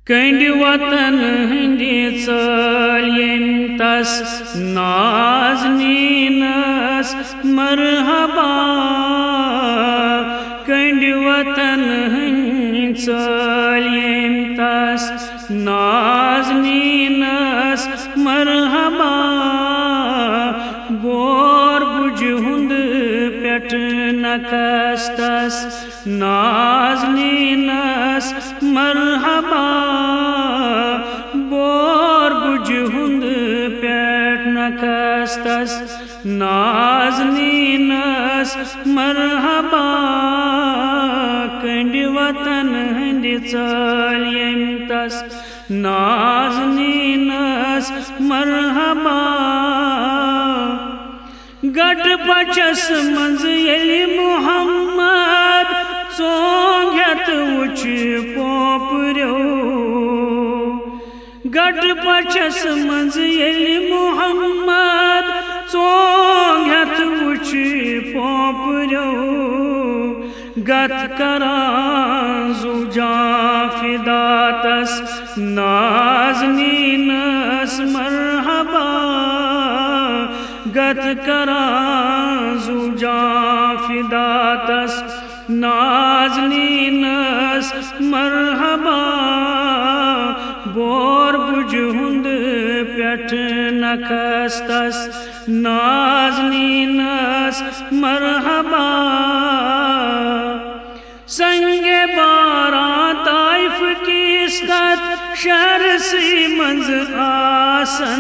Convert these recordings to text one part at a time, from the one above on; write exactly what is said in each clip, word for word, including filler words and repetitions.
کنڈ وطن ہندی ژال یم تس نازنینس مرحبا کنڈ وطن ہندی ژال یم تس نازنینس مرحبا بور بج ہند پٹ نکس تس نازنینس مرحبا بور بج ہند پیٹ نکس تس نازنینس مرحبا کنڈ وطن ہند ژال یم تس نازنینس مرحبا گٹ پچس منز یلی محمد ژونگت وچ پوپریو گٹ پچس منز یلی محمد ژونگت وچ پوپریو گت کران زوجاں فدا تس نازنینس مرحبا گت کران زوجاں فدا تس نازنینس مرحبا بور بج ہند پٹ نکس تس نازنینس مرحبا سنگ باراں طائف کی اسکت شہر سی منز آسن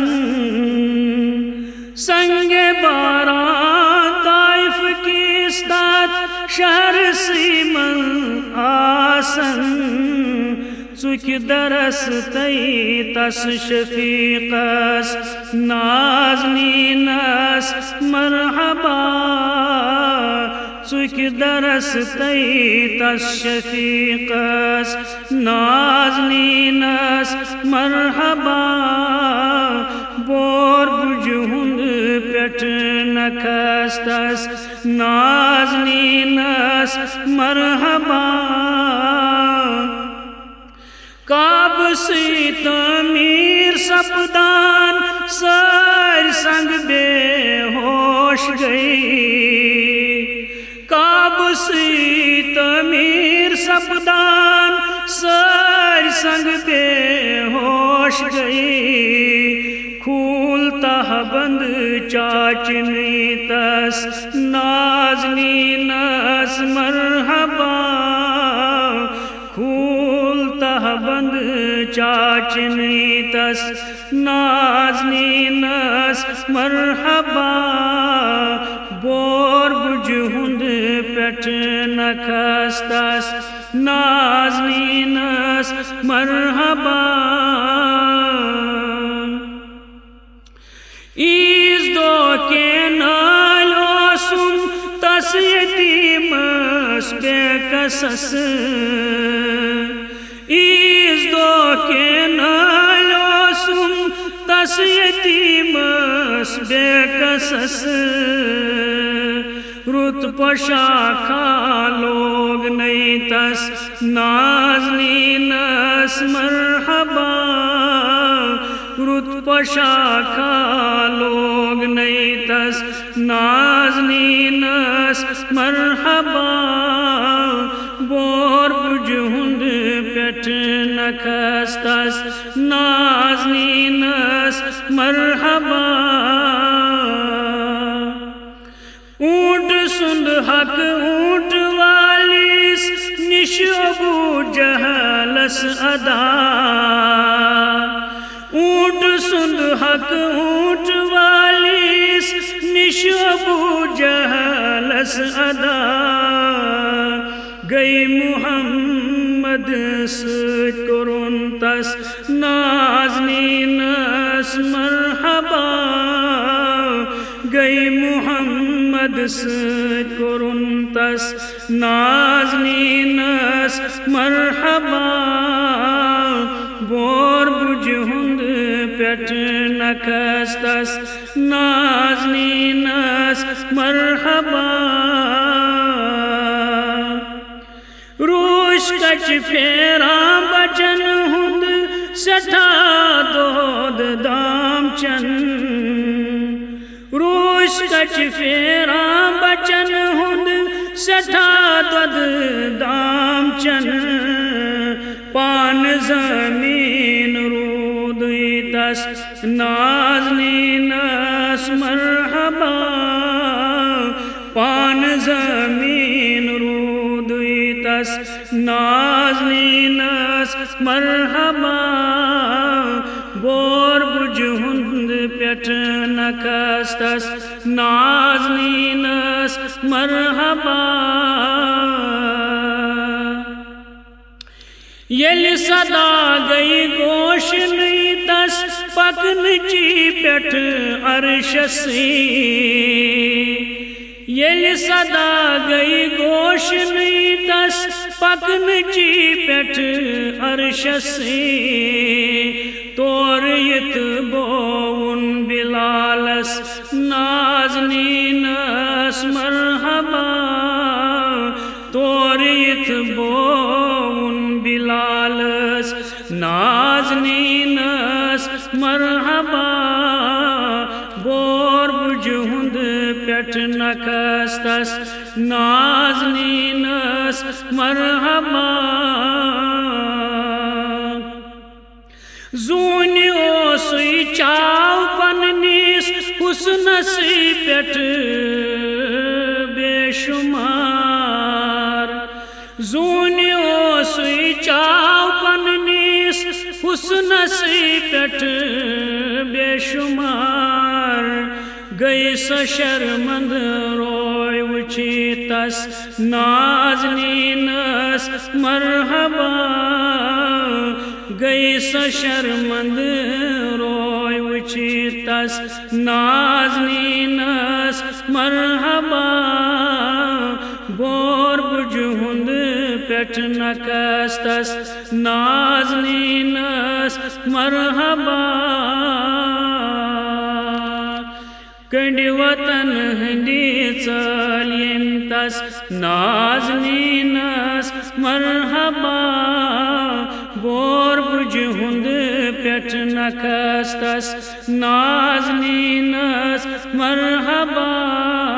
سنگ باراں طائف کی اسکت شہر سی من آسن ژُکھ درس تی تس شفیقس نازنینس مرحبا ژُکھ درس تی تس شفیقس نازنینس مرحبا بور بج ہند پٹ نکس تس نازنینس مرحبا کعب سی تعمیر سپدان سار سنگ بے ہوش گئی کعب سی تعمیر سپدان سار سنگ بے ہوش گئی کھولتا بند چاچنی تس نازنینس مرحبا کھولتا بند چاچنی تس نازنینس مرحبا بور بج ہند پٹ نکس تس نازنینس مرحبا عیز دو کے نالو سم تس یتیمس بے قصص عیز دو کے نالو سم تس یتیمس بے قصص رت پوشاکھا لوگ نہیں تس نازنینس مرحبا رت پوشاکھا لوگ نہیں تس نازنینس مرحبا بور بج ہند پٹ نکس تس نازنینس مرحبا اونٹ سند حق اونٹ والیس نش ابو جہلس ادا اونٹ سند حق اونٹ والیس نش ابو جہلس ادا گئی محمد سۭتۍ کوٚرُن تس نازنینس مرحبا گئی محمد سۭتۍ کوٚرُن تس نازنینس مرحبا بور بج ہند پٹ نکس تس نازنینس مرحبا روش کچ پھیران بچن ہند سٹھا دود دام چن روش کچ پھیرا بچن ہند سٹھا دود دام چن پان زمین رود تس نازنینس مرحبا پان زمین رود تس نازنینس مرحبا بور بج ہند پٹ نکستس نازنینس مرحبا یل صدا گئی گوشن تس پکن چی پٹ عرشسی یل صدا گئی گوشن تس پکن چی پٹ عرشسی تور یت بون بلالس نازنینس مرحبا تور یت بون بلالس نازنینس مرحبا بور بج ہند پٹ نکستس نازنینس مرحبا زون اوسی چاو پننیس حسنس پٹ بے شمار زون اوسی چاو پننیس حسنس پٹ بے شمار گئی سا شرمند روی وچی تس نازنینس مرحبا گئی سا شرمند روی وچی تس نازنینس مرحبا بور بج ہند پٹ نکستس نازنینس مرحبا کنڈی وطن ہندی چلین تس نازنینس مرحبا بور بج ہند پٹ نکستس نازنینس مرحبا